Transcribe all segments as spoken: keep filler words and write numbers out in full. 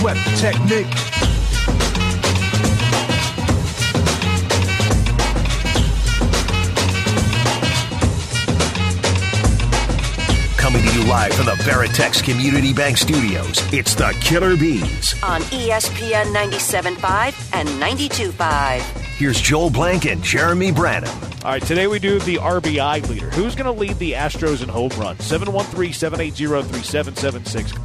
sweat the technique. Coming to you live from the Veritex Community Bank Studios, it's the Killer Bees. On E S P N ninety-seven point five and ninety-two point five. Here's Joel Blank and Jeremy Branham. All right, today we do the R B I leader. Who's going to lead the Astros in home runs? seven one three, seven eight zero, three seven seven six.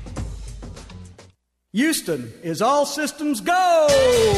Houston is all systems go!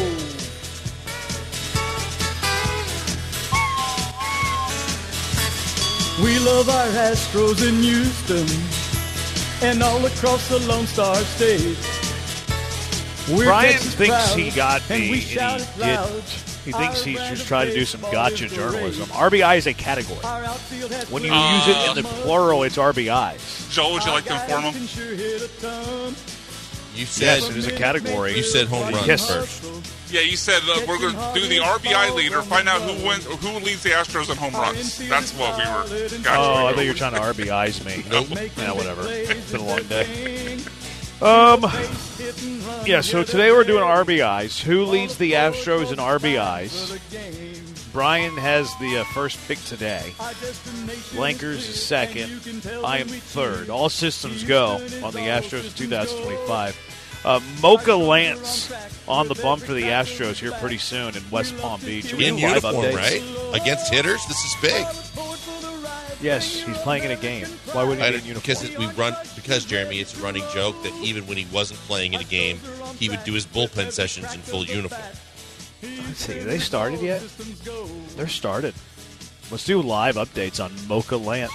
We love our Astros in Houston and all across the Lone Star State. We're Brian Texas thinks proud, he got me, and and we he shout it didn't. loud. He thinks he's just trying to do some gotcha journalism. R B I is a category. When you Uh, use it in the plural, it's R B Is. Joel, would you like to inform him? You said Yes, it is a category. You said home runs Yes. first. Yeah, you said uh, we're going to do the R B I leader, find out who wins, who leads the Astros in home runs. That's what we were. Gotcha. Oh, I thought you were trying to R B Is me. Nope. Yeah, whatever. It's been a long day. Um, yeah, so today we're doing R B Is. Who leads the Astros in R B Is? Brian has the uh, first pick today. Blankers is second. I am third. All systems go on the Astros in two thousand twenty-five. Uh, Mocha Lance on the bump for the Astros here pretty soon in West Palm Beach. In uniform, right? Against hitters, this is big. Yes, he's playing in a game. Why wouldn't he be in uniform? Because it, we run, because Jeremy, it's a running joke that even when he wasn't playing in a game, he would do his bullpen sessions in full uniform. Let's see, are they started yet? They're started. Let's do live updates on Mocha Lance.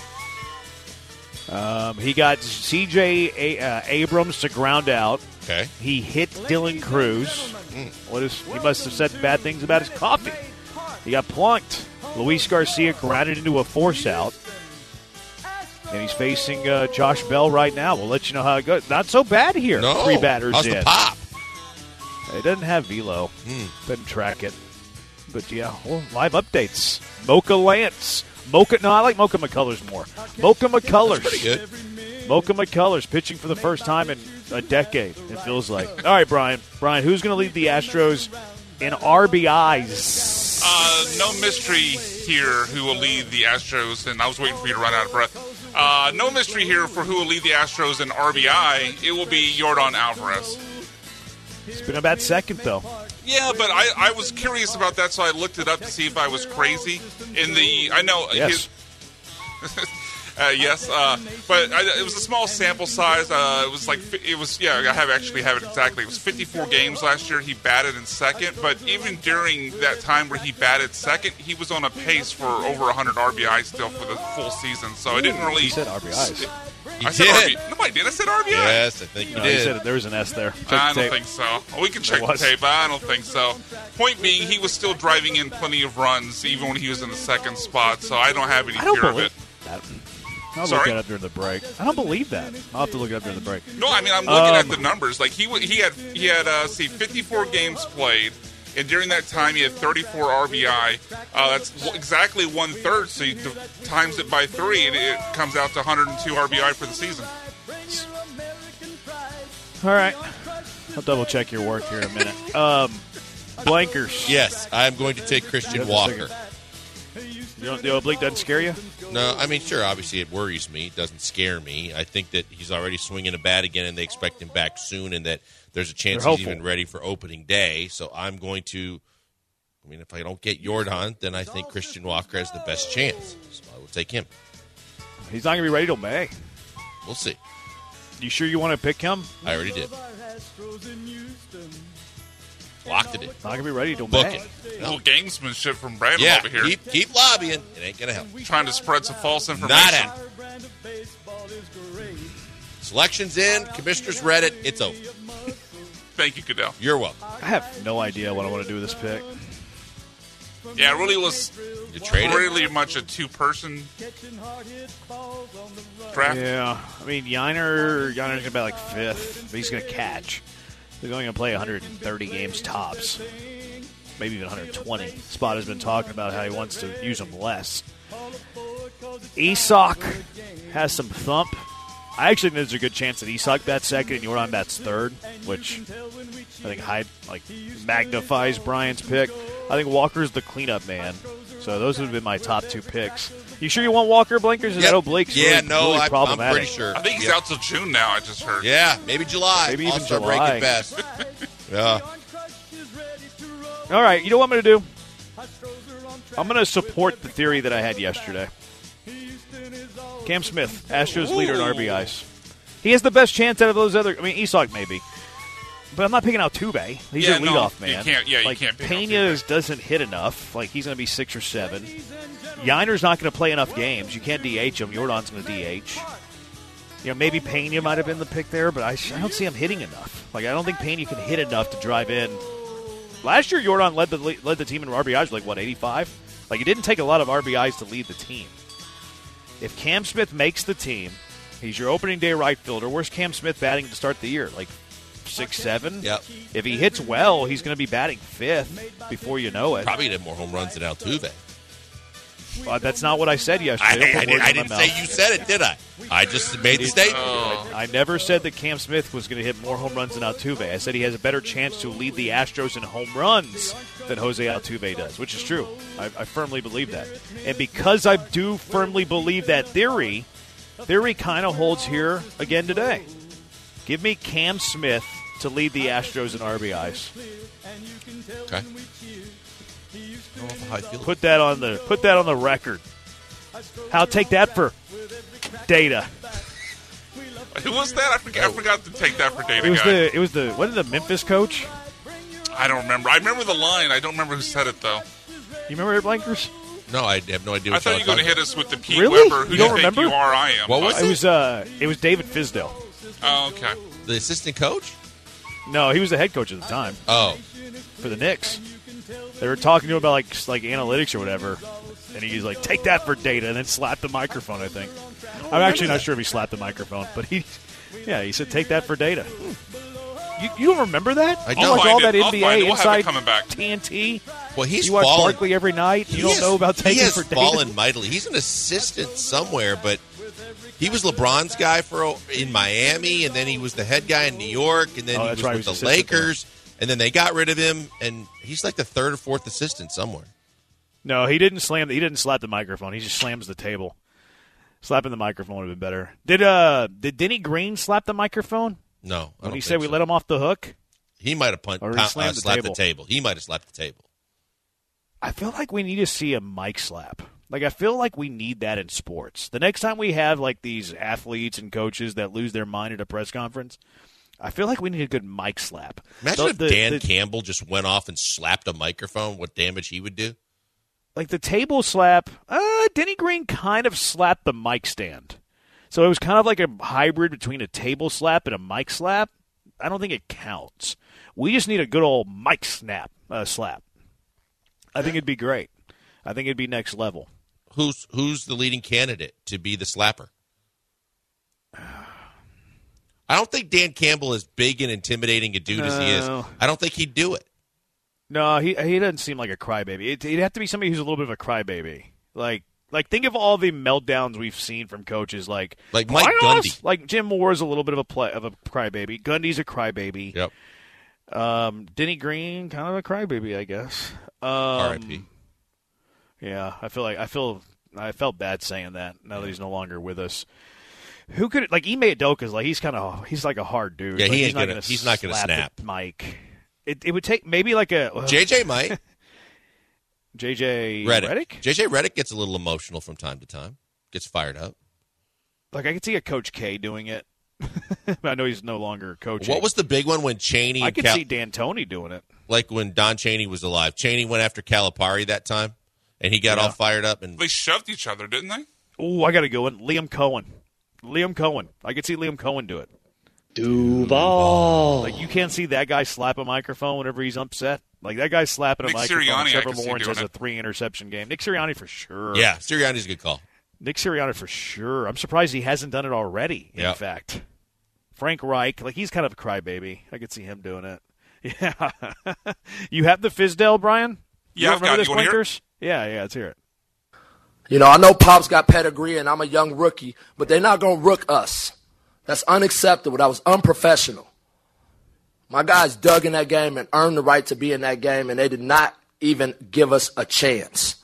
Um, he got C J A- uh, Abrams to ground out. Okay. He hit Dylan Cruz. Mm. What is? He must have said bad things about his coffee. He got plunked. Luis Garcia grounded into a force out. And he's facing uh, Josh Bell right now. We'll let you know how it goes. Not so bad here. No. Three batters How's in. the pop? It doesn't have velo. Mm. Doesn't track it. But, yeah, well, live updates. Mocha Lance. Mocha, no, I like Mocha McCullers more. Mocha McCullers. That's pretty good. Mocha McCullers pitching for the first time in a decade, it feels like. All right, Brian. Brian, who's going to lead the Astros in R B Is? Uh, no mystery here who will lead the Astros, and I was waiting for you to run out of breath. Uh, no mystery here for who will lead the Astros in R B I. It will be Yordan Alvarez. It's been a bad second, though. Yeah, but I, I was curious about that, so I looked it up to see if I was crazy. In the, I know Yes. his, uh, yes, uh, but I, it was a small sample size. Uh, it was like it was. Yeah, I have actually have it exactly. It was fifty-four games last year. He batted in second, but even during that time where he batted second, he was on a pace for over one hundred R B Is still for the full season. So it didn't really. He said R B Is. I You said did. R B I. No, I did. I said R B I. Yes, I think you No, did. he said it. There was an S there. Check I the don't tape. think so. We can check There the was. tape, but I don't think so. Point being, he was still driving in plenty of runs, even when he was in the second spot, so I don't have any I don't fear of believe it. that. I'll Sorry? look it up during the break. I don't believe that. I'll have to look it up during the break. No, I mean, I'm looking Um, at the numbers. Like, he wa- he had, he had uh, see, fifty-four games played, and during that time, he had thirty-four R B I. Uh, that's w- exactly one-third, so you d- times it by three, and it comes out to one hundred two R B I for the season. All right. I'll double check your work here in a minute. Um, Blankers. Yes, I'm going to take Christian Just a Walker. second. You don't, the oblique doesn't scare you? No, I mean, sure, obviously it worries me. It doesn't scare me. I think that he's already swinging a bat again, and they expect him back soon, and that there's a chance They're he's hopeful. even ready for opening day. So I'm going to, I mean, if I don't get Yordan, then I think Christian Walker has the best chance. So I will take him. He's not going to be ready till May. We'll see. You sure you want to pick him? I already did. Locked it in. Not going to be ready till Book May. it. A little gamesmanship from Brandon Yeah, over here. keep, keep lobbying. It ain't going to help. Trying to spread some false information. Not happening. Selection's in. Commissioner's read it. It's over. Thank you, Goodell. You're welcome. I have no idea what I want to do with this pick. Yeah, it really was You trade it? really much a two-person draft. Yeah. I mean, Yiner, Yiner's going to be like fifth, but he's going to catch. He's only going to play one hundred thirty games tops. Maybe even one hundred twenty. Spot has been talking about how he wants to use them less. Isak has some thump. I actually think there's a good chance that Isak bats second and Jordan bats third, which I think high, like magnifies Brian's pick. I think Walker's the cleanup man. So those would have been my top two picks. You sure you want Walker, Blinkers? Yep. I know Blake's yeah, really, no, really I, problematic. I'm pretty sure. I think he's yeah. out till June now, I just heard. Yeah, maybe July. Maybe even All-Star July. break at best. yeah. All right, you know what I'm going to do? I'm going to support the theory that I had yesterday. Cam Smith, Astros Ooh. leader in R B Is. He has the best chance out of those other. I mean, Isak maybe, but I'm not picking out Tuve. He's Yeah, your no, leadoff you man. can't- yeah, you like can't pick out Pena Tuve. doesn't hit enough. Like he's going to be six or seven. Yiner's not going to play enough games. You can't D H him. Jordan's going to D H. You know, maybe Pena might have been the pick there, but I, I don't see him hitting enough. Like I don't think Pena can hit enough to drive in. Last year, Jordan led the led the team in R B Is like what eighty-five. Like it didn't take a lot of R B Is to lead the team. If Cam Smith makes the team, he's your opening day right fielder. Where's Cam Smith batting to start the year? Like six, seven? Yep. If he hits well, he's going to be batting fifth before you know it. Probably did more home runs than Altuve. Uh, that's not what I said I, yesterday. Don't I, put did, words I in my didn't say mouth. you said it, did I? I just made the statement. Oh. I never said that Cam Smith was going to hit more home runs than Altuve. I said he has a better chance to lead the Astros in home runs than Jose Altuve does, which is true. I, I firmly believe that. And because I do firmly believe that theory, theory kind of holds here again today. Give me Cam Smith to lead the Astros in R B Is. Okay. I don't know how I feel. Put that on the put that on the record. I'll take that for data. Who was that? I forgot, I forgot to take that for data It was guy. the it was the what did the Memphis coach? I don't remember. I remember the line. I don't remember who said it, though. You remember Blankers? No, I have no idea I what thought y'all you were going to talking hit us with the Pete Really? Weber, who You don't you think remember? you are, I am. What was It was uh it was David Fisdale. Oh, okay. about? The assistant coach? No, he was the head coach at the time Oh. for the Knicks. They were talking to him about like like analytics or whatever, and he's like, "Take that for data," and then slapped the microphone. I think. I'm actually not sure if he slapped the microphone, but he, yeah, he said, "Take that for data." You, you don't remember that? I Oh, don't. like I'll all find that it. I'll N B find A it. We'll have it inside coming back. T N T. Well, he's You watch fallen. Barkley every night. You He don't has- know about he taking has for data. fallen mightily. He's an assistant somewhere, but he was LeBron's guy for in Miami, and then he was the head guy in New York, and then Oh, he that's was right, with he was the assistant there. Lakers, and then they got rid of him, and he's like the third or fourth assistant somewhere. No, he didn't slam. He didn't slap the microphone. He just slams the table. Slapping the microphone would have been better. Did uh did Denny Green slap the microphone No, I when don't he think said we so. let him off the hook? He might have punt, Or he pound- slammed uh, the slapped table. the table. He might have slapped the table. I feel like we need to see a mic slap. Like, I feel like we need that in sports. The next time we have, like, these athletes and coaches that lose their mind at a press conference, I feel like we need a good mic slap. Imagine The- if the- Dan the- Campbell just went off and slapped a microphone, what damage he would do. Like, the table slap, uh, Denny Green kind of slapped the mic stand. So it was kind of like a hybrid between a table slap and a mic slap. I don't think it counts. We just need a good old mic snap, uh, slap. I think it'd be great. I think it'd be next level. Who's who's the leading candidate to be the slapper? I don't think Dan Campbell is big and intimidating a dude as he is. No. I don't think he'd do it. No, he he doesn't seem like a crybaby. It, it'd have to be somebody who's a little bit of a crybaby. Like, like think of all the meltdowns we've seen from coaches, like Like Mike "Playoffs?" Gundy. Like Jim Moore is a little bit of a play, of a crybaby. Gundy's a crybaby. Yep. Um, Denny Green, kind of a crybaby, I guess. Um, R I P Yeah, I feel like I feel I felt bad saying that. Now that he's no longer with us, who could like Ime Udoka's like he's kind of he's like a hard dude. Yeah, he Like, ain't he's not gonna- he's not gonna slap snap. at Mike. It it would take maybe like a uh, J J might. J J Reddick. Reddick. J J Reddick gets a little emotional from time to time. Gets fired up. Like I could see a Coach K doing it. I know he's no longer coaching. What was the big one when Cheney I and could Cal- see D'Antoni doing it. like when Don Cheney was alive? Cheney went after Calipari that time, and he got Yeah. all fired up. And They shoved each other, didn't they? Oh, I got to go in. Liam Cohen. Liam Cohen. I could see Liam Cohen do it. Duval. Like you can't see that guy slap a microphone whenever he's upset. Like that guy slapping a Nick microphone. Sirianni, I Trevor could see Lawrence doing has a it. three interception game. Nick Sirianni for sure. yeah, Sirianni's a good call. Nick Sirianni for sure. I'm surprised he hasn't done it already. In Yep. fact, Frank Reich, like he's kind of a crybaby. I could see him doing it. Yeah. You have the Fizdale, Brian? Yeah, you I've remember got it. this, You wanna hear it? Blinkers? Yeah, yeah. Let's hear it. You know, I know Pop's got pedigree and I'm a young rookie, but they're not going to rook us. That's unacceptable. That was unprofessional. My guys dug in that game and earned the right to be in that game, and they did not even give us a chance.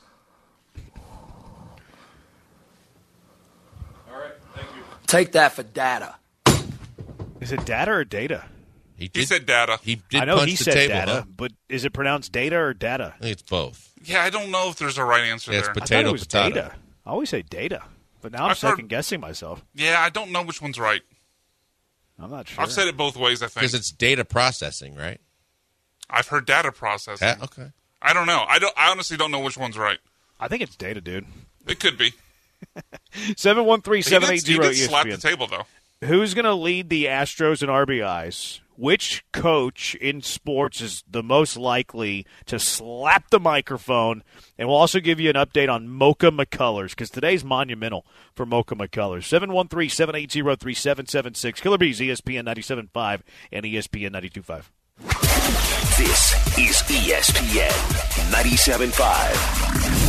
All right, thank you. Take that for data. Is it data or data? He, did, He said data. He did I know punch he the said table, data, huh? but is it pronounced data or data? I think it's both. Yeah, I don't know if there's a right answer Yeah, it's there. pot- I thought Potato, it was potato. data. I always say data, but now I'm I've heard- second guessing myself. Yeah, I don't know which one's right. I'm not sure. I've said it both ways, I think. Because it's data processing, right? I've heard data processing. Yeah, okay. I don't know. I don't. I honestly don't know which one's right. I think it's data, dude. It could be. seven one three, He seven did, eight he zero did slap the E S P table, though. N. Who's going to lead the Astros in R B Is? Which coach in sports is the most likely to slap the microphone? And we'll also give you an update on Mocha McCullers, because today's monumental for Mocha McCullers. seven one three, seven eight zero, three seven seven six. Killer Bees, E S P N ninety-seven point five and E S P N ninety-two point five. This is E S P N ninety-seven point five.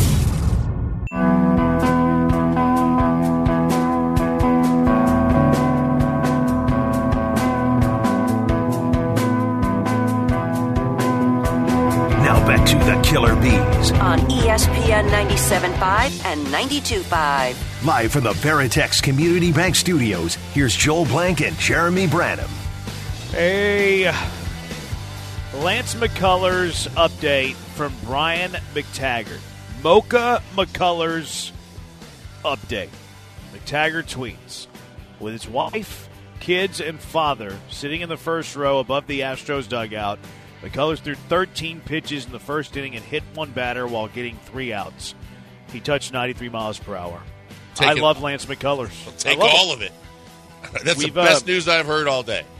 Now back to the Killer Bees. On E S P N ninety-seven point five and ninety-two point five. Live from the Veritex Community Bank Studios, here's Joel Blank and Jeremy Branham. A Lance McCullers update from Brian McTaggart. Mocha McCullers update. McTaggart tweets, with his wife, kids, and father sitting in the first row above the Astros dugout, McCullers threw thirteen pitches in the first inning and hit one batter while getting three outs. He touched ninety-three miles per hour. Take I it. love Lance McCullers. Take I love all it. of it. That's We've, the best uh, news I've heard all day.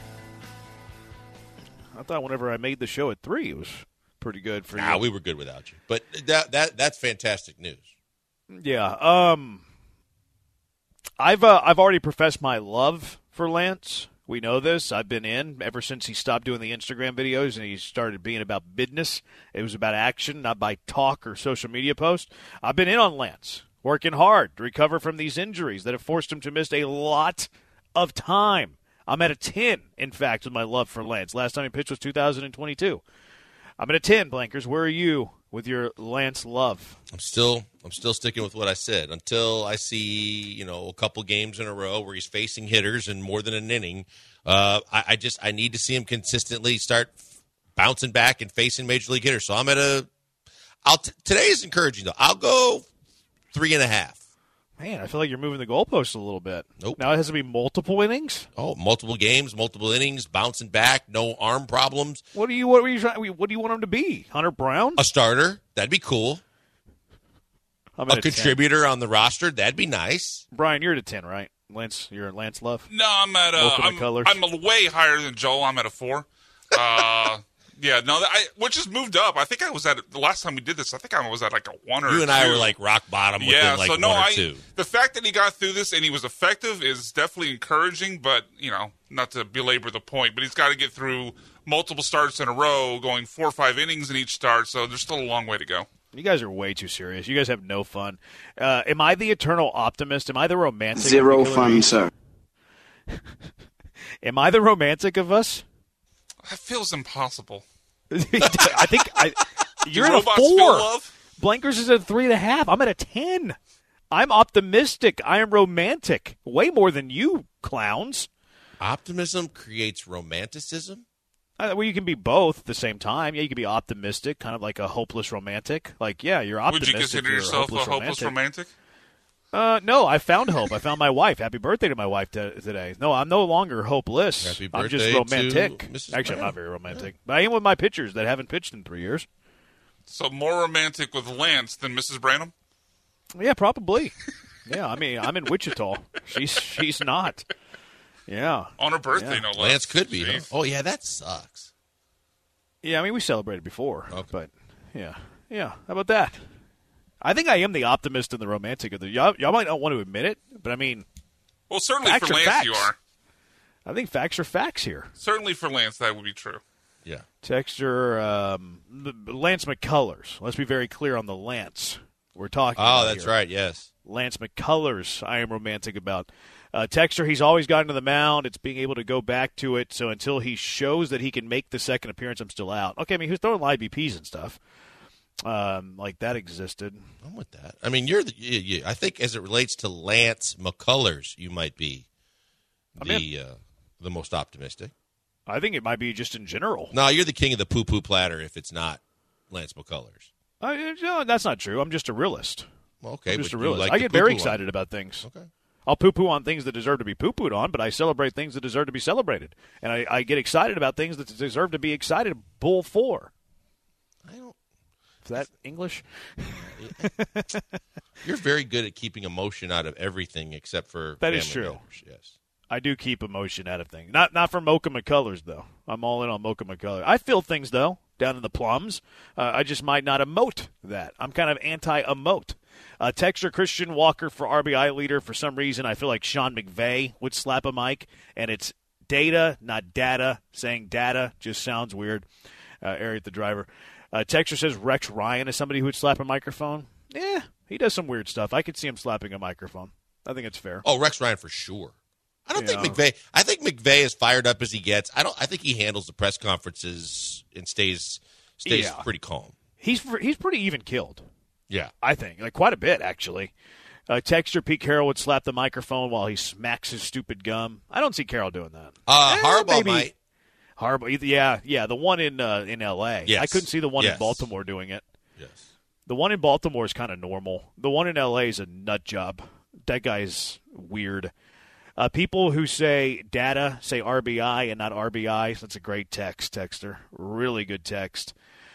I thought whenever I made the show at three, it was pretty good for Nah, you. we were good without you. But that that that's fantastic news. Yeah. Um. I've uh, I've already professed my love for Lance. We know this. I've been in ever since he stopped doing the Instagram videos and he started being about business. It was about action, not by talk or social media posts. I've been in on Lance, working hard to recover from these injuries that have forced him to miss a lot of time. I'm at a ten, in fact, with my love for Lance. Last time he pitched was two thousand twenty-two. I'm at a ten, Blankers. Where are you with your Lance love? I'm still I'm still sticking with what I said until I see, you know, a couple games in a row where he's facing hitters in more than an inning. Uh, I, I just I need to see him consistently start bouncing back and facing major league hitters. So I'm at a. I'll t- today is encouraging though. I'll go three and a half. Man, I feel like you're moving the goalposts a little bit. Nope. Now it has to be multiple innings. Oh, multiple games, multiple innings, bouncing back, no arm problems. What do you what are you trying? What do you want him to be? Hunter Brown? A starter, that'd be cool. I'm at A contributor on the roster, that'd be nice. ten. Brian, you're at a ten, right? Lance, you're at Lance Love. No, I'm at a. Mocha I'm, McCullers. I'm a way higher than Joel. I'm at a four. Uh, yeah, no, I which has moved up. I think I was at the last time we did this. I think I was at like a one or You a and I two. were like rock bottom within yeah, like so no, one or I, two. the fact that he got through this and he was effective is definitely encouraging. But you know, not to belabor the point, but he's got to get through multiple starts in a row, going four or five innings in each start. So there's still a long way to go. You guys are way too serious. You guys have no fun. Uh, am I the eternal optimist? Am I the romantic? Zero of the Killer fun, Bees? sir. Am I the romantic of us? That feels impossible. I think I. You're Do at a robots feel four. love? Blankers is at a three and a half. I'm at a ten. I'm optimistic. I am romantic. Way more than you clowns. Optimism creates romanticism. Uh, well, you can be both at the same time. Yeah, you can be optimistic, kind of like a hopeless romantic. Like, yeah, you're Would optimistic. you consider you're yourself a hopeless hopeless romantic? Uh, no, I found hope. I found my wife. Happy birthday to my wife t- today. No, I'm no longer hopeless. Happy I'm just birthday romantic. to Missus Actually, I'm Brown. not very romantic. But I am with my pitchers that haven't pitched in three years. So more romantic with Lance than Missus Branham? Yeah, probably. Yeah, I mean, I'm in Wichita. She's she's not. Yeah. On her birthday, Yeah. no less. Lance could be. Huh? Jeez. Oh, yeah, that sucks. Yeah, I mean, we celebrated before. Okay. But, yeah. Yeah, how about that? I think I am the optimist and the romantic of the. Y'all, y'all might not want to admit it, but I mean, Well, certainly Facts for are Lance facts. you are. I think facts are facts here. Certainly for Lance that would be true. Yeah. Texture, um, Lance McCullers. Let's be very clear on the Lance. we're talking Oh, about that's here. right, yes. Lance McCullers, I am romantic about. Uh, Texter, he's always gotten to the mound. It's being able to go back to it. So until he shows that he can make the second appearance, I'm still out. Okay, I mean, he was throwing live B Ps and stuff. Um, like that existed. I'm with that. I mean, you're the. You, you, I think as it relates to Lance McCullers, you might be the uh, the most optimistic. I think it might be just in general. No, you're the king of the poo-poo platter if it's not Lance McCullers. I, no, that's not true. I'm just a realist. Well, okay, I'm just but a you realist. like I the get very poo-poo excited on it. about things. Okay. I'll poo-poo on things that deserve to be poo-pooed on, but I celebrate things that deserve to be celebrated. And I, I get excited about things that deserve to be excited bull for. I don't. Is that English? You're very good at keeping emotion out of everything except for That is family true. matters, Yes. I do keep emotion out of things. Not not for Mocha McCullers, though. I'm all in on Mocha McCullers. I feel things, though, down in the plums. Uh, I just might not emote that. I'm kind of anti-emote. Uh, Texter Christian Walker for R B I leader. For some reason, I feel like Sean McVay would slap a mic, and it's data, not data. Saying data just sounds weird. Uh, Ariat the driver. Uh, Texter says Rex Ryan is somebody who would slap a microphone. Yeah, he does some weird stuff. I could see him slapping a microphone. I think it's fair. Oh, Rex Ryan for sure. I don't Yeah. think McVay. I think McVay is fired up as he gets. I don't. I think he handles the press conferences and stays stays Yeah. pretty calm. He's he's pretty even killed. Yeah. I think. Like, quite a bit, actually. Uh, Texture, Pete Carroll would slap the microphone while he smacks his stupid gum. I don't see Carroll doing that. Uh, Eh, Harbaugh maybe. might. Harbaugh, yeah, yeah, the one in uh, in L A. Yes. I couldn't see the one Yes. in Baltimore doing it. Yes. The one in Baltimore is kind of normal. The one in L A is a nut job. That guy's weird. Uh, people who say data say R B I and not R B I. That's a great text, Texter. Really good text.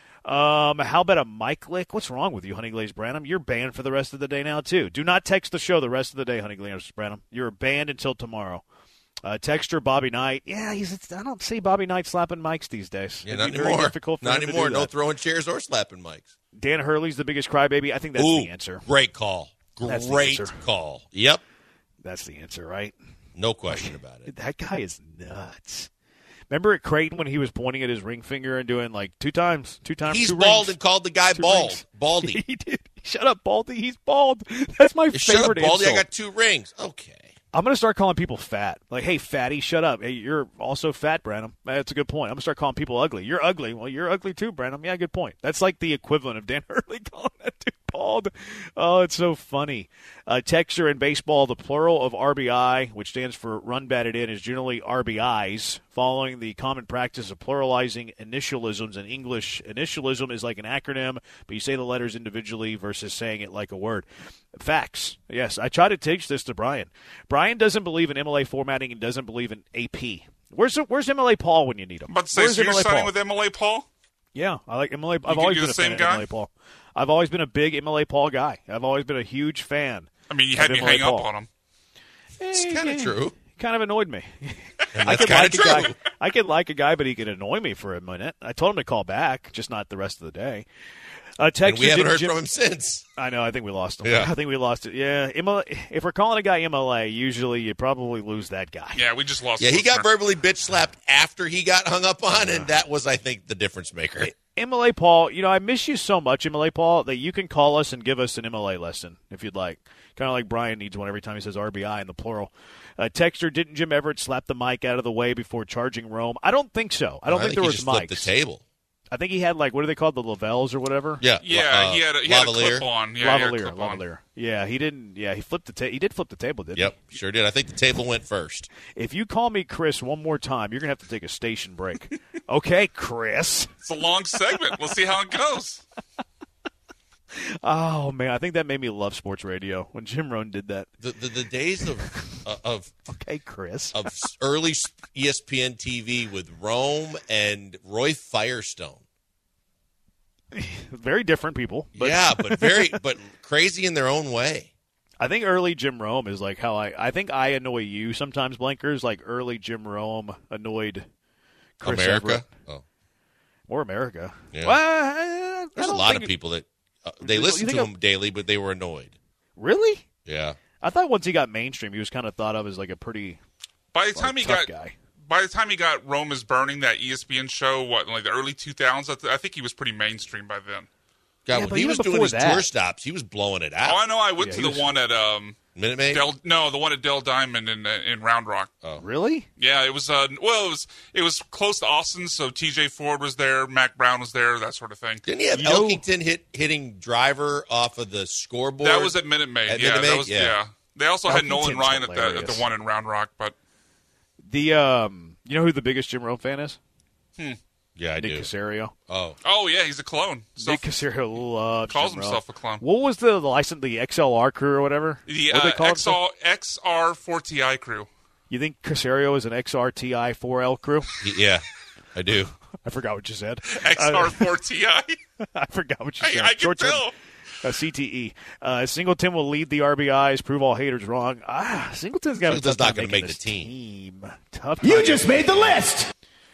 Um, how about a mic lick? What's wrong with you, Honey Glazed Branham? You're banned for the rest of the day now, too. Do not text the show the rest of the day, Honey Glazed Branham. You're banned until tomorrow. Uh, Texter Bobby Knight. Yeah, he's. I don't see Bobby Knight slapping mics these days. Yeah, It'd not be very anymore. difficult for Not him to anymore. do No that. throwing chairs or slapping mics. Dan Hurley's the biggest crybaby. I think that's Ooh, the answer. great call. That's the Great answer. call. Yep. That's the answer, right? No question about it. That guy is nuts. Remember at Creighton when he was pointing at his ring finger and doing like two times, two times, He's two bald rings. and called the guy Two bald. rings. Baldy. He did. Shut up, Baldy. He's bald. That's my Shut up, favorite Baldy. I insult. got two rings. Okay. I'm going to start calling people fat. Like, hey, fatty, shut up. Hey, you're also fat, Branham. That's a good point. I'm going to start calling people ugly. You're ugly. Well, you're ugly too, Branham. Yeah, good point. That's like the equivalent of Dan Hurley calling that dude bald. Oh, it's so funny. Uh, texture in baseball, the plural of R B I, which stands for run batted in, is generally R B Is, following the common practice of pluralizing initialisms. In English, initialism is like an acronym, but you say the letters individually versus saying it like a word. Facts. Yes, I try to teach this to Brian. Brian doesn't believe in M L A formatting and doesn't believe in A P. Where's Where's M L A Paul when you need him? I'm about to say, Where's so you're M L A signing Paul? with M L A Paul? Yeah, I like M L A. I've think always you're been the a fan same of guy? M L A Paul. I've always been a big M L A Paul guy. I've always been a huge fan. I mean, you of had me M L A hang Paul. up on him. It's Eh, kind of eh, true. Kind of annoyed me. And I that's could kind like of a true. guy. I could like a guy, but he could annoy me for a minute. I told him to call back, just not the rest of the day. Uh, And Texas we haven't didn't heard Jim- from him since. I know. I think we lost him. Yeah. I think we lost it. Yeah. M L A, if we're calling a guy M L A, usually you probably lose that guy. Yeah, we just lost Yeah, a he got listener. verbally bitch slapped after he got hung up on, and that was, I think, the difference maker. M L A Paul, you know, I miss you so much, M L A Paul, that you can call us and give us an M L A lesson if you'd like. Kind of like Brian needs one every time he says R B I in the plural. Uh, Texter, didn't Jim Everett slap the mic out of the way before charging Rome? I don't think so. I don't I think, think there he was just flipped mics. the table. I think he had, like, what are they called, the Lavelles or whatever? Yeah, Yeah, uh, he had a, he had a lavalier. clip on. Yeah, he had a Lavalier, clip on. Lavalier. Yeah, he didn't. Yeah, he flipped the ta- He did flip the table, didn't Yep, sure did. I think the table went first. he? If you call me Chris one more time, you're gonna have to take a station break. Okay, Chris. It's a long segment. We'll see how it goes. Oh man, I think that made me love sports radio when Jim Rohn did that. The the, the days of uh, of Okay, Chris. of early E S P N T V with Rome and Roy Firestone. Very different people. But yeah, but very but crazy in their own way. I think early Jim Rome is like how I. I think I annoy you sometimes, Blankers. Like early Jim Rome annoyed Chris America. Everett. Oh, Or America. Yeah. Well, I- I there's a don't lot think of it- people that uh, they You listened think to of- him daily, but they were annoyed. Really? Yeah. I thought once he got mainstream, he was kind of thought of as like a pretty By the time he tough got guy. by the time he got Rome is Burning, that E S P N show, what in like the early two thousands, I, th- I think he was pretty mainstream by then. God, Yeah, when but he even was doing before his that- tour stops, he was blowing it out. Oh, I know. I went Yeah, to he the was- one at um, Minute Maid? Del. No, the one at Del Diamond in in Round Rock. Oh. Really? Yeah, it was. Uh, well, it was it was close to Austin, so T J Ford was there, Mac Brown was there, that sort of thing. Didn't he have You know- Elkington hit hitting driver off of the scoreboard? That was at Minute Maid. At yeah, Minute Maid? that was Yeah. yeah. They also had Nolan Elkington's Ryan at the at hilarious. the one in Round Rock, but The um, you know who the biggest Jim Rome fan is? Yeah, I Nick do. Casario. Oh, oh yeah, he's a clone. So Nick Casario loves calls Jim himself Rome. a clone. What was the, the license, the X L R crew or whatever? The What uh, they call X it? R X R four T I crew. You think Casario is an X R T I four L crew? yeah, I do. I forgot what you said. X R four T I. I forgot what you I, said. I can Short-term, tell. uh, C T E. Uh, Singleton will lead the R B Is, prove all haters wrong. Ah, Singleton's got a Singleton's tough not time gonna make making the this team. Tough. You time. just made the list.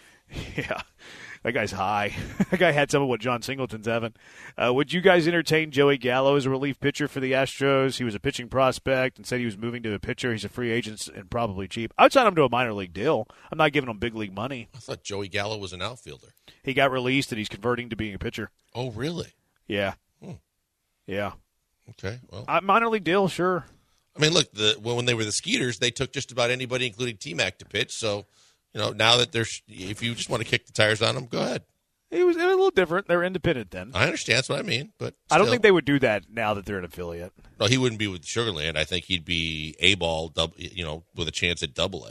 Yeah. That guy's high. That guy had some of what John Singleton's having. Uh, would you guys entertain Joey Gallo as a relief pitcher for the Astros? He was a pitching prospect and said he was moving to a pitcher. He's a free agent and probably cheap. I would sign him to a minor league deal. I'm not giving him big league money. I thought Joey Gallo was an outfielder. He got released and he's converting to being a pitcher. Oh, really? Yeah. Hmm. Yeah. Okay, well. Uh, minor league deal, sure. I mean, look, the when they were the Skeeters, they took just about anybody, including T-Mac, to pitch. So, you know, now that there's, if you just want to kick the tires on them, go ahead. It was, it was a little different. They were independent then. I understand. That's what I mean. But I don't still. think they would do that now that they're an affiliate. No, he wouldn't be with Sugarland. I think he'd be A-ball, double, you know, with a chance at double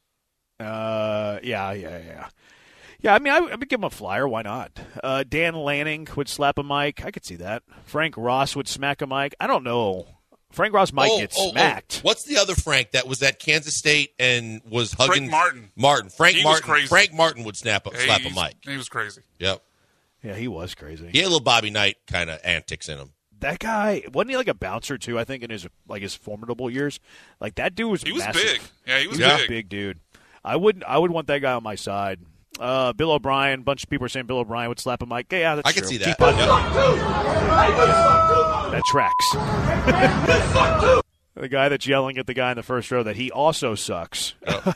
A. Uh, yeah, yeah, yeah. Yeah, I mean, I, I would give him a flyer. Why not? Uh, Dan Lanning would slap a mic. I could see that. Frank Ross would smack a mic. I don't know. Frank Ross might oh, get oh, smacked. Oh. What's the other Frank that was at Kansas State and was hugging Frank Martin. Martin. Frank He was Martin. crazy. Frank Martin would snap a, Hey, slap a he's- mic. He was crazy. Yep. Yeah, he was crazy. He had a little Bobby Knight kind of antics in him. That guy, wasn't he like a bouncer too, I think, in his like his formidable years? Like that dude was He was massive. big. Yeah, he was He was a big. big dude. I wouldn't I would want that guy on my side. Uh, Bill O'Brien, a bunch of people are saying Bill O'Brien would slap a mic. Yeah, that's I could true. see that. Keep on Yep. That tracks. The guy that's yelling at the guy in the first row that he also sucks.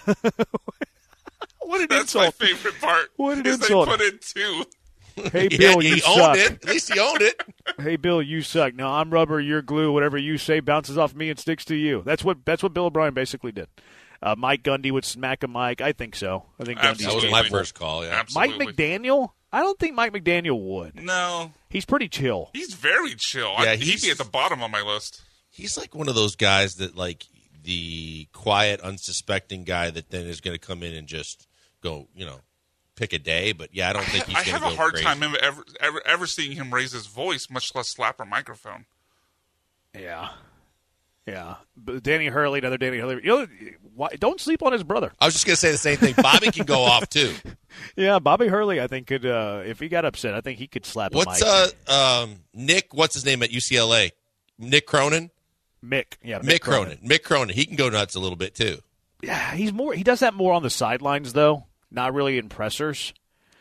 What an That's my insult. favorite part. What an is insult. They put in two. Hey, Yeah, Bill, he you owned suck. it. At least he owned it. Hey, Bill, you suck. No, I'm rubber, you're glue. Whatever you say bounces off me and sticks to you. That's what that's what Bill O'Brien basically did. Uh, Mike Gundy would smack a Mike. I think so. I think Gundy's That was Absolutely. my capable. first call, yeah. Mike Absolutely. McDaniel? I don't think Mike McDaniel would. No, He's pretty chill. he's very chill. Yeah, I, he's- he'd be at the bottom on my list. He's like one of those guys that, like, the quiet, unsuspecting guy that then is going to come in and just go, you know, pick a day. But, yeah, I don't think he's I going to have go a hard crazy. time ever, ever ever seeing him raise his voice, much less slap a microphone. Yeah. Yeah. But Danny Hurley, another Danny Hurley. You know, why, don't sleep on his brother. I was just going to say the same thing. Bobby can go off, too. Yeah, Bobby Hurley, I think, could, uh, if he got upset, I think he could slap What's a mic. uh um Nick? What's his name at U C L A? Nick Cronin. Mick. Yeah, Mick Cronin. Mick Cronin. He can go nuts a little bit too. Yeah, he's more. He does that more on the sidelines, though. Not really in pressers.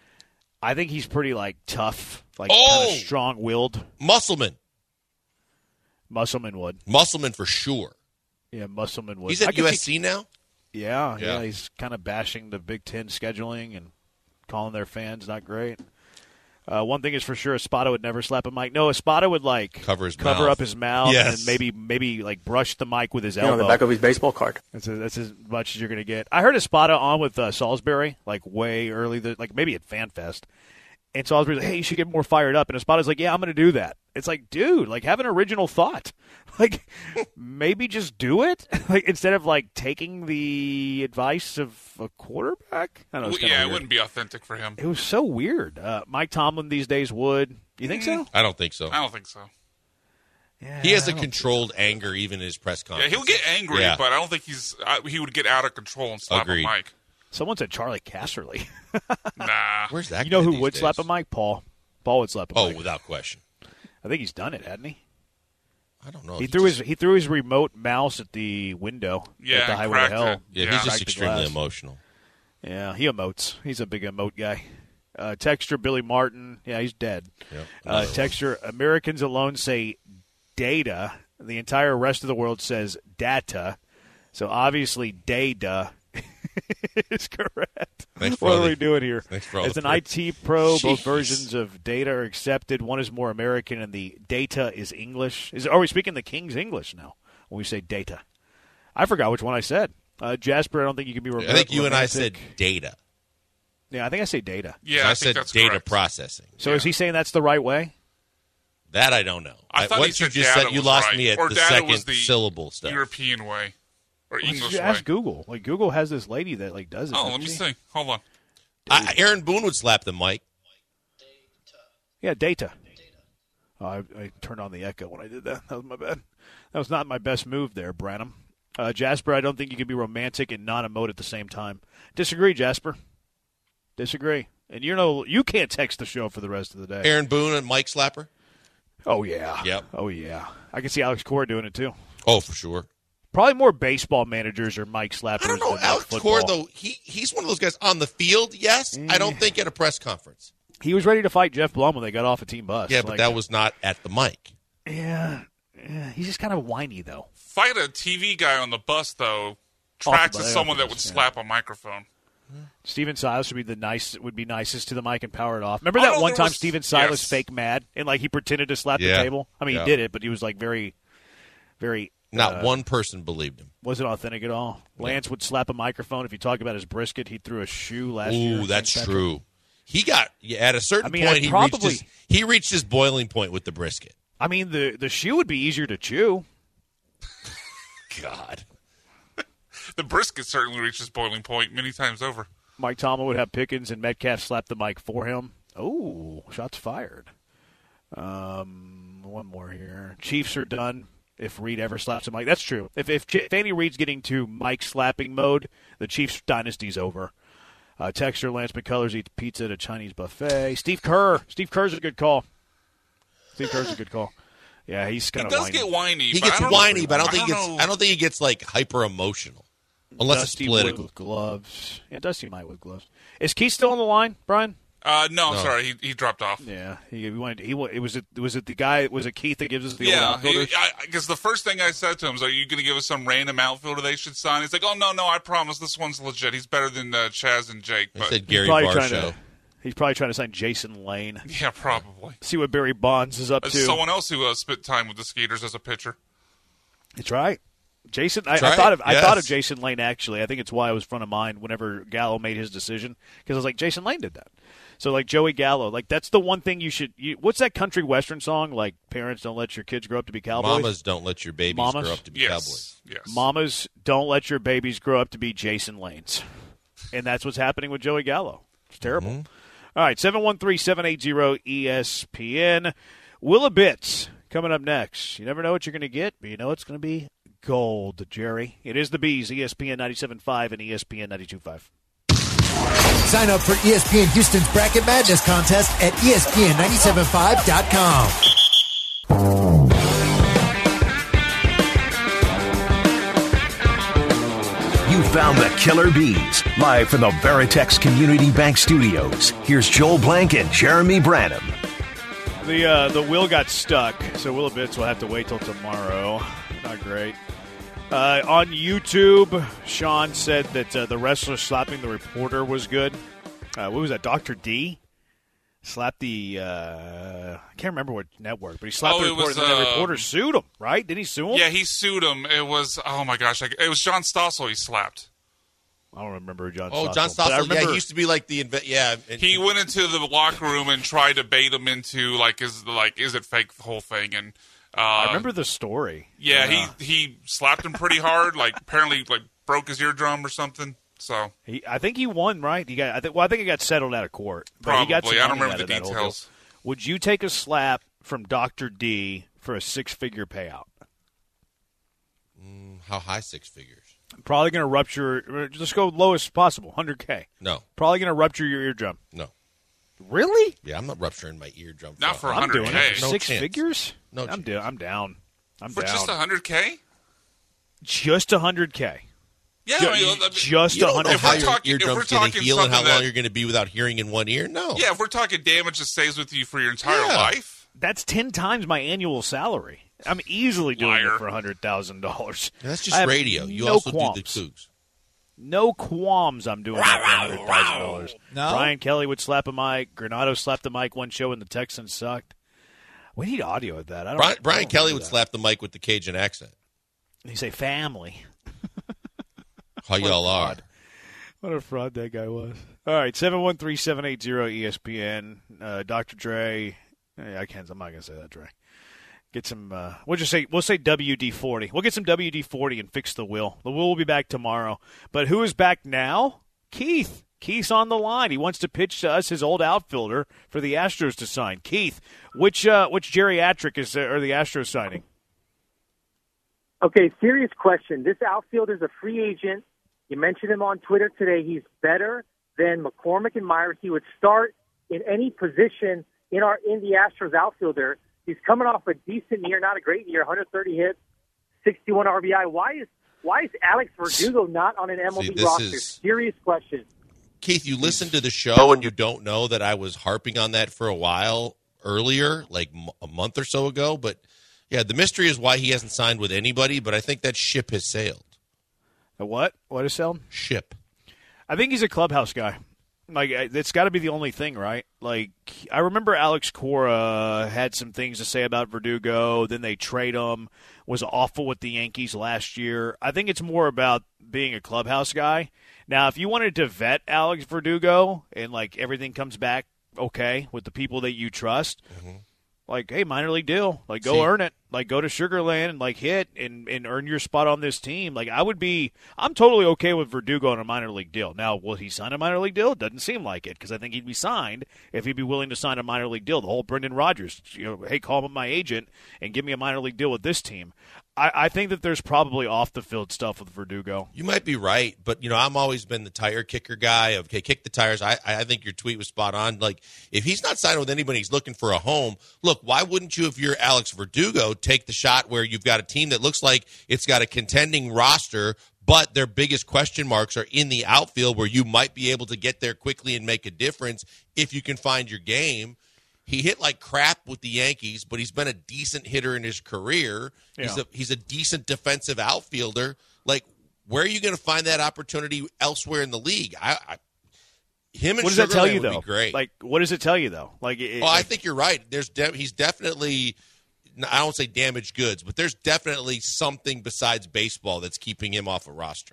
I think he's pretty like tough, like Oh! kind of strong-willed. Musselman. Musselman would. Musselman for sure. Yeah, Musselman would. He's I at could U S see- C now. Yeah, yeah, Yeah. he's kind of bashing the Big Ten scheduling and calling their fans not great. Uh, one thing is for sure, Espada would never slap a mic. No, Espada would like Cover his cover mouth. up his mouth Yes. and maybe maybe like brush the mic with his You know, elbow. on the back of his baseball card. That's, a, that's as much as you're going to get. I heard Espada on with uh, Salisbury, like way early, the, like maybe at FanFest. And Salisbury's like, hey, you should get more fired up. And Espada's like, yeah, I'm going to do that. It's like, dude, like have an original thought. Like maybe just do it like instead of like taking the advice of a quarterback. I don't know. It's kinda yeah, it weird. wouldn't be authentic for him. It was so weird. Uh, Mike Tomlin these days would. You think so? I don't think so. I don't think so. Yeah, He has I a don't controlled anger even in his press Yeah, conference. he'll get angry, Yeah. but I don't think he's. I, he would get out of control and slap Agreed. a mic. Someone said Charlie Casserly. Nah. Where's that? You know guy who these would days? slap a mic? Paul. Paul would slap a Oh, mic. without question. I think he's done it, hasn't he? I don't know. He He threw just- his he threw his remote mouse at the window Yeah, at the and Highway to cracked Hell. it. Yeah, Yeah. he's Cracked just the extremely glass. emotional. Yeah, he emotes. He's a big emote guy. Uh, texture Billy Martin. Yeah, he's dead. Yep. Uh, Another one. texture Americans alone say data. The entire rest of the world says data. So obviously data is correct. Thanks for What all are the- we doing here? Thanks for all As the an praise. I T pro, both Jeez. versions of data are accepted. One is more American, and the data is English. Is Are we speaking the King's English now when we say data? I forgot which one I said. Uh, Jasper, I don't think you can be. Rom- I think you and I romantic. said data. Yeah, I think I say data. Yeah, So I, I think said that's data correct. processing. So is he saying that's the right way? That I don't know. I thought he Once you said just data said you was lost right. me at Or the data second was the syllable stuff. European way or Let's English just way. ask Google. Like Google has this lady that like does it. Oh, doesn't let me she? see. Hold on. I, Aaron Boone would slap the mic. Yeah, data. Oh, I, I turned on the echo when I did that. That was my bad. That was not my best move there, Branham. Uh, Jasper, I don't think you can be romantic and not emote at the same time. Disagree, Jasper. Disagree. And you know you can't text the show for the rest of the day. Aaron Boone and Mike Slapper. Oh yeah. Yep. Oh yeah. I can see Alex Cora doing it too. Oh, for sure. Probably more baseball managers or Mike Slappers. I don't know. than Alex football. Cora, though, he, he's one of those guys on the field, yes. I don't think at a press conference. He was ready to fight Jeff Blum when they got off a team bus. Yeah, but Like, that was not at the mic. yeah, yeah. He's just kind of whiny though. Fight a T V guy on the bus though. Off Tracks the- as off someone the that would bus, yeah. slap a microphone. Steven Silas would be the nice would be nicest to the mic and power it off. Remember Oh, that no, one there time was- Steven Silas yes. fake mad and like he pretended to slap Yeah. the table? I mean, Yeah. he did it, but he was like very, very. Not uh, one person believed him. wasn't authentic at all. Lance would slap a microphone if you talk about his brisket. He threw a shoe last year. Ooh, that's Saint Patrick. true. He got yeah, at a certain I mean, point. I He probably- reached his he reached his boiling point with the brisket. I mean, the the shoe would be easier to chew. God, The brisket certainly reaches boiling point many times over. Mike Tomlin would have Pickens and Metcalf slap the mic for him. Oh, shots fired. Um, one more here. Chiefs are done if Reed ever slaps a mic. That's true. If if, if Andy Reid's getting to mic slapping mode, the Chiefs dynasty's over. Uh, Texter Lance McCullers eats pizza at a Chinese buffet. Steve Kerr. Steve Kerr's a good call. Steve Kerr's a good call. Yeah, he's He kind of does whiny. get whiny. he but I gets don't whiny, know, but I don't think he don't gets. know. I don't think he gets like hyper emotional, unless Dusty it's political. with gloves. Yeah, Dusty might with gloves. Is Keith still on the line, Brian? Uh, no, I'm No. sorry, he he dropped off. Yeah, he, he wanted. He wa- it was it was it the guy. Was it Keith that gives us the Yeah, old outfielders? because the first thing I said to him is, "Are you going to give us some random outfielder they should sign?" He's like, "Oh no, no, I promise this one's legit. He's better than uh, Chaz and Jake." I But said Gary probably trying Varsho. to. He's probably trying to sign Jason Lane. yeah, probably. See what Barry Bonds is up As to. someone else who uh, spent time with the Skeeters as a pitcher. That's right. Jason, I, That's I right, thought of I yes. thought of Jason Lane actually. I think it's why I was front of mind whenever Gallo made his decision because I was like Jason Lane did that. So like Joey Gallo, like that's the one thing you should. You, what's that country western song? Like parents don't let your kids grow up to be cowboys. Mamas don't let your babies Mamas? grow up to be Yes, cowboys. yes. Mamas don't let your babies grow up to be Jason Lanes, and that's what's happening with Joey Gallo. It's terrible. Mm-hmm. All right, seven one three seven eight zero E S P N. Willa Bits coming up next. You never know what you're going to get, but you know it's going to be gold, Jerry. It is the Bees, E S P N ninety-seven point five and E S P N ninety-two point five. Sign up for E S P N Houston's Bracket Madness contest at E S P N nine seven five dot com. You found the Killer Bees, live from the Veritex Community Bank Studios. Here's Joel Blank and Jeremy Branham. The uh, the wheel got stuck, so Willa Bits will have to wait till tomorrow. Not great. Uh, on YouTube, Sean said that uh, the wrestler slapping the reporter was good. Uh, what was that, Doctor D? Slapped the, uh, I can't remember what network, but he slapped Oh, the it reporter, was, and then the uh, reporter sued him, right? Did he sue him? Yeah, he sued him. It was, oh my gosh, I, it was John Stossel he slapped. I don't remember who John Oh, Stossel. John but I Stossel. remember, Yeah, he used to be like the inve- yeah. and- He went into the locker room and tried to bait him into, like, is like is it fake, the whole thing? And uh, I remember the story. Yeah, he he slapped him pretty hard. Like apparently, like broke his eardrum or something. So He, I think he won, right? He got. I think. Well, I think he got settled out of court. But he got some probably, I don't money remember out the of that whole deal. details. Would you take a slap from Doctor D for a six-figure payout? How high six figures? Probably going to rupture. Just go lowest possible, one hundred K. No, Probably going to rupture your eardrum. no. Really? Yeah, I'm not rupturing my eardrum. Not for I'm doing it. one hundred K. No Six chance. figures? No I'm chance. down. I'm down. I'm For down. just one hundred K? Just one hundred K. Yeah, Ju- I mean, I mean, just You don't know one hundred If how we're your talking- if we're eardrum's going to talking heal and how something long that- you're going to be without hearing in one ear. No. yeah, if we're talking damage that stays with you for your entire Yeah. life. That's ten times my annual salary. I'm easily doing Liar. it for one hundred thousand dollars. that's just radio. You also do the Cougs. No qualms I'm doing that for one hundred thousand dollars. No? Brian Kelly would slap a mic. Granado slapped the mic one show and the Texans sucked. We need audio of that. I don't, Brian, I Brian don't Kelly would that. slap the mic with the Cajun accent. You say family. How y'all are. What a fraud that guy was. All right, seven one three, seven eight zero, E S P N. Uh, Doctor Dre. I can't. I'm not going to say that, Dre. Get some. Uh, we'll just say we'll say W D forty. We'll get some W D forty and fix the wheel. The wheel will be back tomorrow. But who is back now? Keith. Keith's on the line. He wants to pitch to us his old outfielder for the Astros to sign. Keith, which uh, which geriatric is uh, are the Astros signing? Okay, serious question. This outfielder's a free agent. You mentioned him on Twitter today. He's better than McCormick and Myers. He would start in any position in our in the Astros outfielder. He's coming off a decent year, not a great year, one hundred thirty hits, sixty-one R B I. Why is why is Alex Verdugo not on an M L B See, roster? is... Serious question. Keith, you listened to the show and you don't know that I was harping on that for a while earlier, like a month or so ago. But, yeah, the mystery is why he hasn't signed with anybody, but I think that ship has sailed. A what? What is sailed? Ship. I think he's a clubhouse guy. Like, it's got to be the only thing, right? Like, I remember Alex Cora had some things to say about Verdugo. Then they trade him. Was awful with the Yankees last year. I think it's more about being a clubhouse guy. Now, if you wanted to vet Alex Verdugo and, like, everything comes back okay with the people that you trust, mm-hmm. like, hey, minor league deal. Like, go See, earn it. Like, go to Sugar Land and, like, hit and, and earn your spot on this team. Like, I would be – I'm totally okay with Verdugo on a minor league deal. Now, will he sign a minor league deal? It doesn't seem like it because I think he'd be signed if he'd be willing to sign a minor league deal. The whole Brendan Rodgers, you know, hey, call him my agent and give me a minor league deal with this team. I, I think that there's probably off-the-field stuff with Verdugo. You might be right, but, you know, I've always been the tire kicker guy of, okay, kick the tires. I, I think your tweet was spot on. Like, if he's not signing with anybody, he's looking for a home. Look, why wouldn't you, if you're Alex Verdugo, take the shot where you've got a team that looks like it's got a contending roster, but their biggest question marks are in the outfield where you might be able to get there quickly and make a difference if you can find your game. He hit like crap with the Yankees, but he's been a decent hitter in his career. Yeah. He's a he's a decent defensive outfielder. Like, where are you going to find that opportunity elsewhere in the league? I, I him and what does that tell you would though? Be great. Like, what does it tell you though? Like, it, well, like, I think you're right. There's de- he's definitely. I don't say damaged goods, but there's definitely something besides baseball that's keeping him off a roster.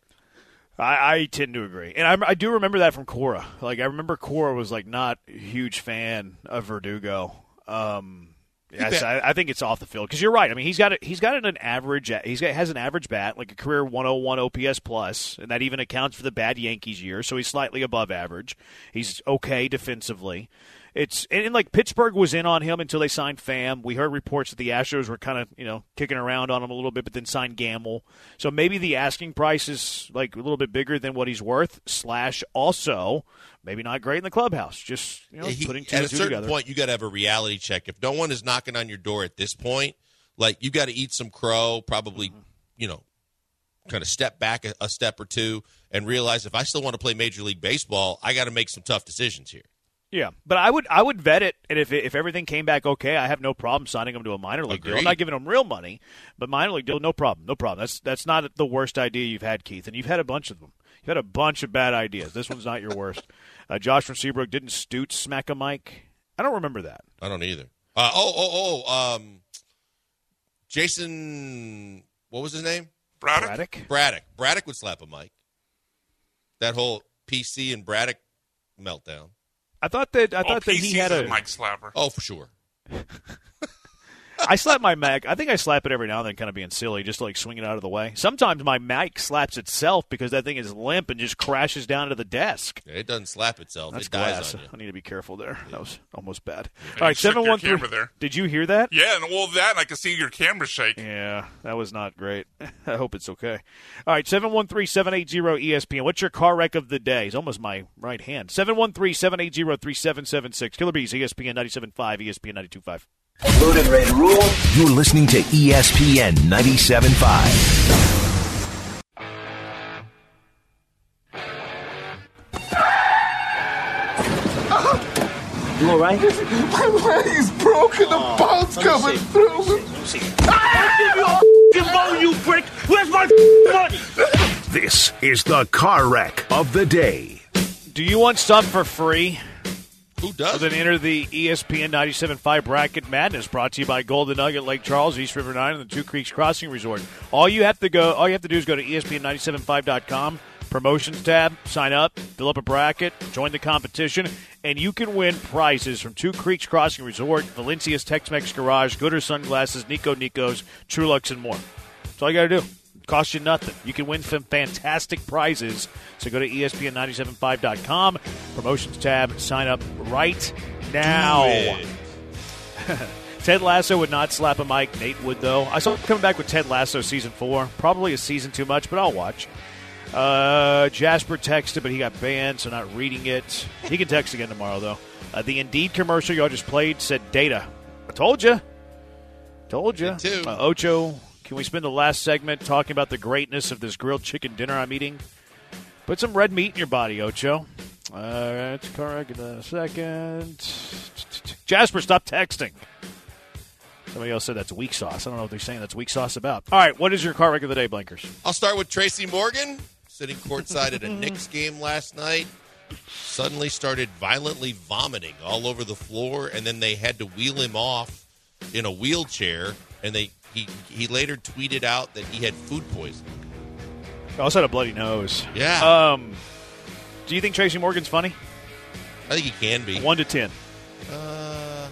I, I tend to agree. And I, I do remember that from Cora. Like, I remember Cora was, like, not a huge fan of Verdugo. Um, yes, I, I think it's off the field. Because you're right. I mean, he's got a, he's got an average – he's got has an average bat, like a career one oh one O P S plus, and that even accounts for the bad Yankees year, so he's slightly above average. He's okay defensively. It's and, and like Pittsburgh was in on him until they signed Pham. We heard reports that the Astros were kind of, you know, kicking around on him a little bit, but then signed Gamble. So maybe the asking price is like a little bit bigger than what he's worth. Slash, also maybe not great in the clubhouse. Just, you know, he, putting two at and a two certain together. point, you got to have a reality check. If no one is knocking on your door at this point, like you got to eat some crow. Probably, mm-hmm. you know, kind of step back a, a step or two and realize if I still want to play Major League Baseball, I got to make some tough decisions here. Yeah, but I would I would vet it, and if if everything came back okay, I have no problem signing him to a minor league Agreed. deal. I'm not giving him real money, but minor league deal, no problem, no problem. That's that's not the worst idea you've had, Keith, and you've had a bunch of them. You've had a bunch of bad ideas. This one's not your worst. Uh, Josh from Seabrook, didn't Stoots smack a mic? I don't remember that. I don't either. Uh, oh, oh, oh, um, Jason, what was his name? Braddock? Braddock? Braddock. Braddock would slap a mic. That whole P C and Braddock meltdown. I thought that I oh, thought that P C's he had a, a mic slapper. Oh, for sure. I slap my Mac. I think I slap it every now and then, kind of being silly, just to like swing it out of the way. Sometimes my mic slaps itself because that thing is limp and just crashes down to the desk. Yeah, it doesn't slap itself. That's it dies glass. on you. I need to be careful there. That was almost bad. Yeah, All right, seven seven one three. there. Did you hear that? Yeah, and well, that and I could see your camera shake. Yeah, that was not great. I hope it's okay. All right, seven one three, seven eight zero, E S P N. What's your car wreck of the day? It's almost my right hand. seven one three, seven eight zero, three seven seven six. Killer Bees, E S P N ninety-seven point five, E S P N ninety-two point five. Loaded, ready to roll. You're listening to E S P N ninety-seven point five. You all right? My leg's broken. The Oh, bone's let me coming see. through. Let me see. I'll give you a f***ing bone, you prick. Where's my f***ing money? This is the car wreck of the day. Do you want stuff for free? Who does? Well, then enter the E S P N ninety-seven point five Bracket Madness, brought to you by Golden Nugget, Lake Charles, East River nine, and the Two Creeks Crossing Resort. All you have to go, all you have to do is go to E S P N ninety-seven point five dot com, promotions tab, sign up, fill up a bracket, join the competition, and you can win prizes from Two Creeks Crossing Resort, Valencia's Tex-Mex Garage, Gooder Sunglasses, Nico Nico's, Trulux, and more. That's all you got to do. Cost you nothing. You can win some fantastic prizes. So go to E S P N ninety-seven point five dot com, promotions tab, sign up right now. Ted Lasso would not slap a mic. Nate would, though. I saw him coming back with Ted Lasso season four. Probably a season too much, but I'll watch. Uh, Jasper texted, but he got banned, so not reading it. He can text again tomorrow, though. Uh, the Indeed commercial y'all just played said data. I told you. Told you. Uh, Ocho, can we spend the last segment talking about the greatness of this grilled chicken dinner I'm eating? Put some red meat in your body, Ocho. Uh, that's correct. In a second. Jasper, stop texting. Somebody else said that's weak sauce. I don't know what they're saying that's weak sauce about. All right, what is your car wreck of the day, Blankers? I'll start with Tracy Morgan, sitting courtside at a Knicks game last night. Suddenly started violently vomiting all over the floor, and then they had to wheel him off in a wheelchair, and they he, he later tweeted out that he had food poisoning. I also had a bloody nose. Yeah. Um, do you think Tracy Morgan's funny? I think he can be. One to ten. Uh,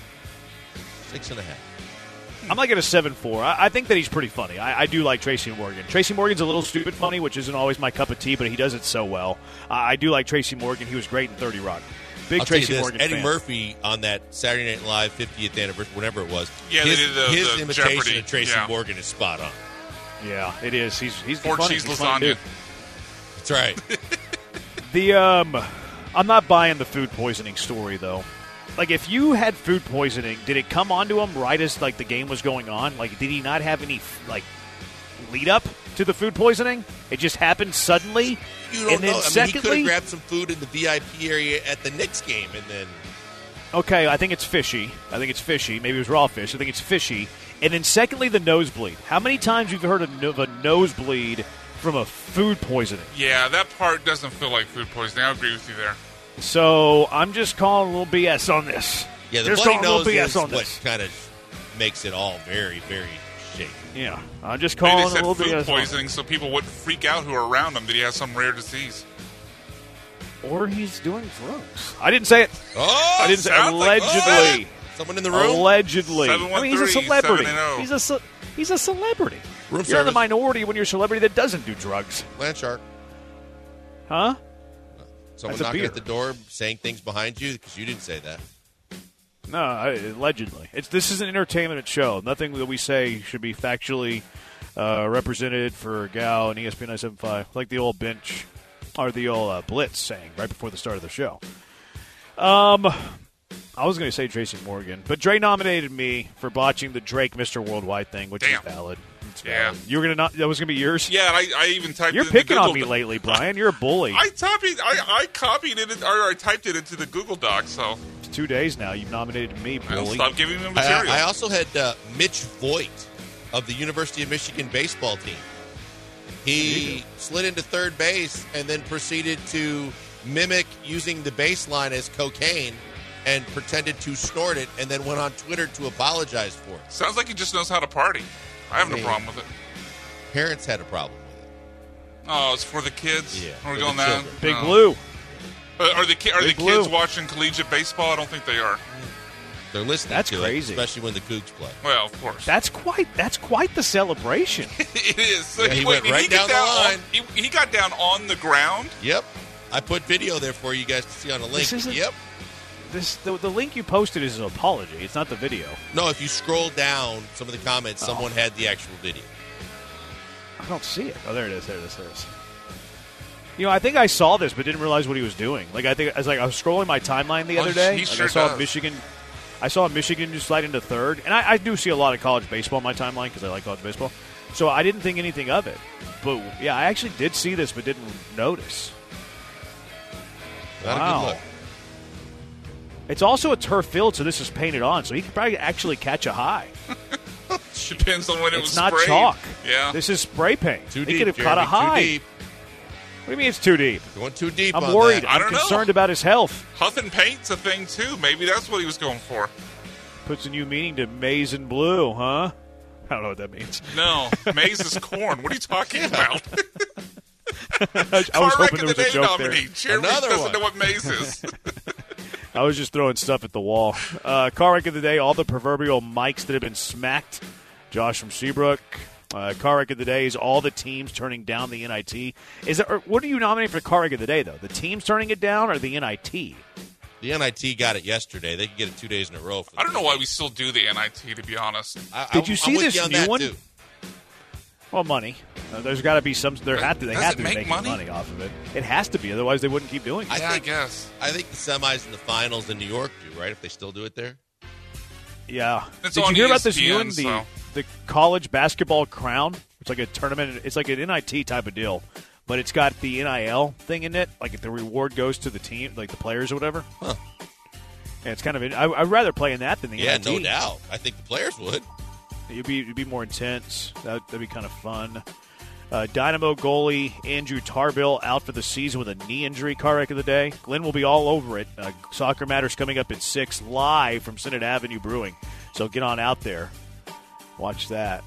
six and a half. I'm like at a seven four. I, I think that he's pretty funny. I, I do like Tracy Morgan. Tracy Morgan's a little stupid funny, which isn't always my cup of tea, but he does it so well. Uh, I do like Tracy Morgan. He was great in thirty Rock. Big I'll Tracy tell you this, Morgan Eddie fan. Murphy on that Saturday Night Live fiftieth anniversary, whatever it was. Yeah, his, they did the, his the imitation Jeopardy. of Tracy Yeah. Morgan is spot on. Yeah, it is. He's he's Four funny. cheese He's funny, lasagna. dude. That's right. The um, I'm not buying the food poisoning story though. Like, if you had food poisoning, did it come onto him right as like the game was going on? Like, did he not have any like lead up to the food poisoning? It just happened suddenly. You don't and then know. I mean, secondly, he could have grabbed some food in the V I P area at the Knicks game, and then. Okay, I think it's fishy. I think it's fishy. Maybe it was raw fish. I think it's fishy. And then secondly, the nosebleed. How many times have you heard of no- of a nosebleed from a food poisoning? Yeah, that part doesn't feel like food poisoning. I agree with you there. So I'm just calling a little B S on this. Yeah, the just bloody calling a little nose B S is on what this. kind of makes it all very, very shaky. Yeah, I'm just Maybe calling they a said little food B S on poisoning so people wouldn't freak out who are around him that he has some rare disease. Or he's doing drugs. I didn't say it. Oh, I didn't say sounds like- allegedly. Someone in the room? Allegedly. I mean, he's a celebrity. seven one three, He's a ce- he's a celebrity. Room you're in the service. minority when you're a celebrity that doesn't do drugs. Land shark. Huh? Someone That's a knocking beer. at the door, saying things behind you because you didn't say that. No, I, allegedly. It's this is an entertainment show. Nothing that we say should be factually uh, represented for Gal and E S P N nine seven five, like the old bench or the old uh, Blitz saying right before the start of the show. Um, I was going to say Tracy Morgan, but Dre nominated me for botching the Drake Mister Worldwide thing, which Damn. is valid. It's Yeah. valid. You were gonna not, that was going to be yours. Yeah, and I, I even typed You're it into picking on Google me Doc- lately, Brian. You're a bully. I copied, I, I copied it, or I typed it into the Google Doc. So It's two days now. You've nominated me, I don't bully. stop giving them I, material. I also had uh, Mitch Voigt of the University of Michigan baseball team. He slid into third base and then proceeded to mimic using the baseline as cocaine and pretended to snort it and then went on Twitter to apologize for it. Sounds like he just knows how to party. I have no Hey. problem with it. Parents had a problem with it. Oh, it's for the kids. Yeah, We're for going the that. children. Big No. Blue. Uh, are the ki- are Big the kids Blue. watching collegiate baseball? I don't think they are. They're listening That's to crazy. it, especially when the Cougs play. Well, of course. That's quite. That's quite the celebration. It is. So Yeah, he went wait, right he get down the down line. On, he, he got down on the ground. Yep. I put video there for you guys to see on a link. This isn't- Yep. This the, the link you posted is an apology. It's not the video. No, if you scroll down some of the comments, Oh. someone had the actual video. I don't see it. Oh, there it is. There it is. There it is. You know, I think I saw this, but didn't realize what he was doing. Like I think I was like I was scrolling my timeline the Oh, other day. he and sure I saw does. Michigan. I saw Michigan just slide into third, and I, I do see a lot of college baseball in my timeline because I like college baseball. So I didn't think anything of it. But yeah, I actually did see this, but didn't notice. Not a Wow. good look. It's also a turf field, so this is painted on, so he could probably actually catch a high. Depends on when it it's was not sprayed. chalk. Yeah. This is spray paint. Too they deep, could have Jeremy, caught a high. Too deep. What do you mean it's too deep? Going too deep I'm on worried. that. I I'm don't know. concerned about his health. Huffing paint's a thing, too. Maybe that's what he was going for. Puts a new meaning to maize and blue, huh? I don't know what that means. No, maize is corn. What are you talking about? I was Car Wreck hoping of there the was a Day joke there. nominee. Jeremy Another doesn't one. know what maize is. I was just throwing stuff at the wall. Uh, car wreck of the day, all the proverbial mics that have been smacked. Josh from Seabrook. Uh, car wreck of the day is all the teams turning down the N I T. Is it, or what are you nominating for car wreck of the day, though? The teams turning it down or the N I T? The N I T got it yesterday. They could get it two days in a row. For the I don't know game. why we still do the N I T, to be honest. I, Did I, you I'm see with this you on new that, one? Too. Well, money. Uh, there's got to be some. There had to. They Does had it to be make making money? money off of it. It has to be, otherwise they wouldn't keep doing it. I yeah, think- I guess. I think the semis and the finals in New York do, right? If they still do it there. Yeah. It's Did you on hear E S about this P N, new one? The so- the college basketball crown. It's like a tournament. It's like an N I T type of deal, but it's got the N I L thing in it. Like if the reward goes to the team, like the players or whatever. Huh. And it's kind of. I, I'd rather play in that than the Yeah, N I T. no doubt. I think the players would. It'd be it'd be more intense. That, that'd be kind of fun. Uh, Dynamo goalie Andrew Tarbill out for the season with a knee injury. Car wreck of the day. Glenn will be all over it. Uh, Soccer Matters coming up at six live from Senate Avenue Brewing. So get on out there. Watch that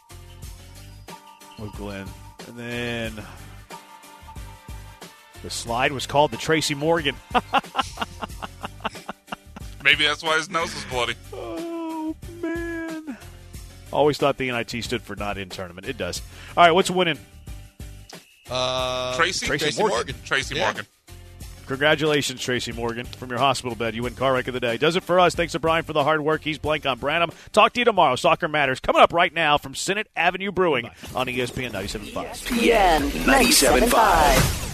with Glenn. And then the slide was called the Tracy Morgan. Maybe that's why his nose was bloody. Oh, man. Always thought the N I T stood for not in tournament. It does. All right, what's winning? Uh, Tracy? Tracy Tracy Morgan. Morgan. Tracy Yeah. Morgan. Congratulations, Tracy Morgan, from your hospital bed. You win Car Wreck of the Day. Does it for us. Thanks to Brian for the hard work. He's Blank on Branham. Talk to you tomorrow. Soccer Matters coming up right now from Senate Avenue Brewing on E S P N ninety-seven point five. E S P N ninety-seven point five.